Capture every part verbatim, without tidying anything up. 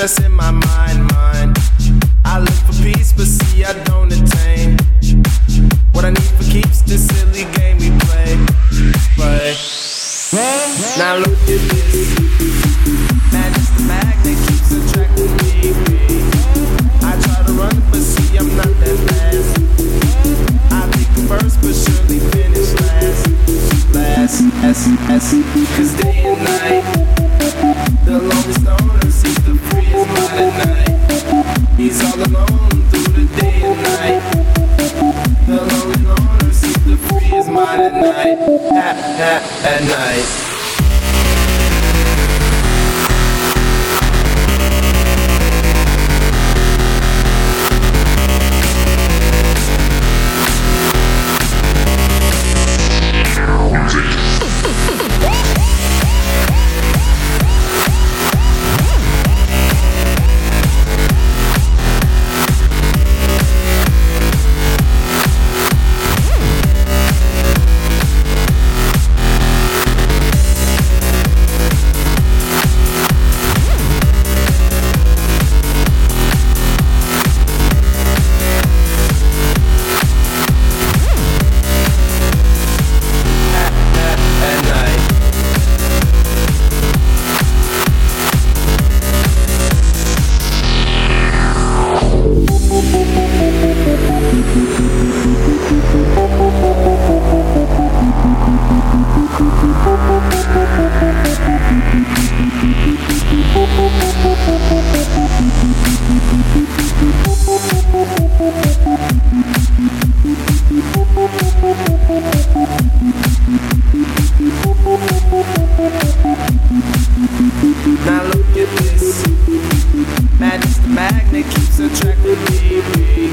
stress in my mind, mind. I look for peace, but see I don't attain what I need for keeps this silly game we play, play. Now look at this, man, it's the magnet keeps attracting me. I try to run, but see I'm not that fast. I think first, but surely finish last. Last, S, S, cause day and night, the longest owner seems to free his mind at night. He's all alone through the day and night. The lonely loner seems to free his mind at night. At, at, at night. Now look at this, man, it's the magnet keeps attracting me.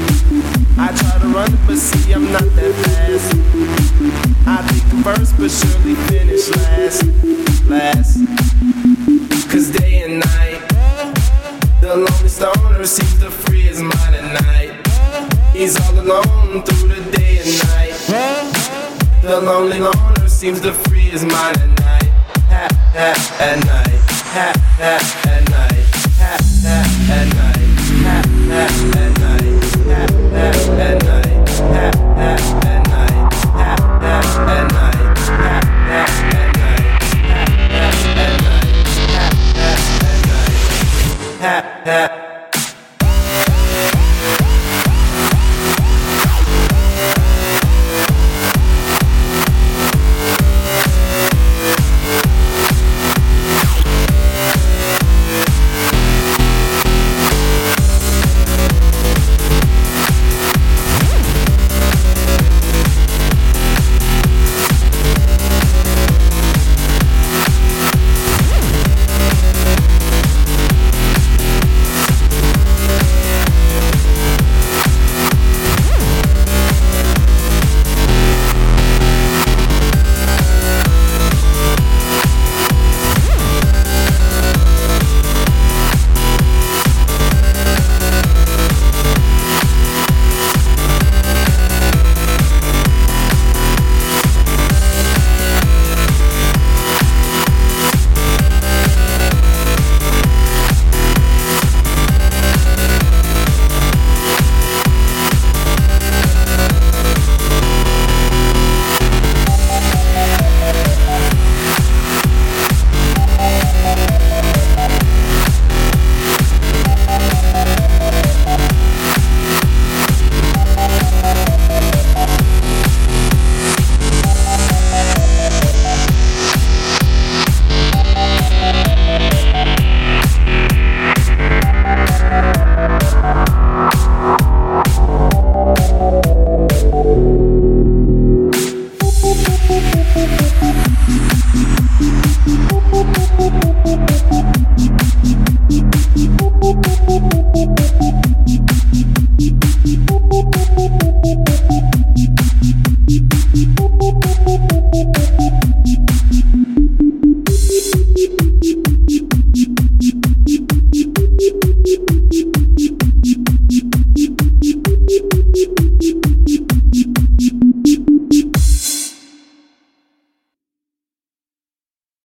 I try to run, but see I'm not that fast. I think first, but surely finish last. Last, cause day and night, the lonely stoner seems to free his mind at night. He's all alone through the day and night. The lonely loner seems to free his mind at night. Ha, ha, at night. Ha, ha, at night. Ha, ha, at night. Ha, ha, at night. Ha, ha, at night. Ha, ha, at night. Ha, ha, at night. Ha, ha, at night. Ha, ha, at night. Ha, ha, at night. Ha, ha.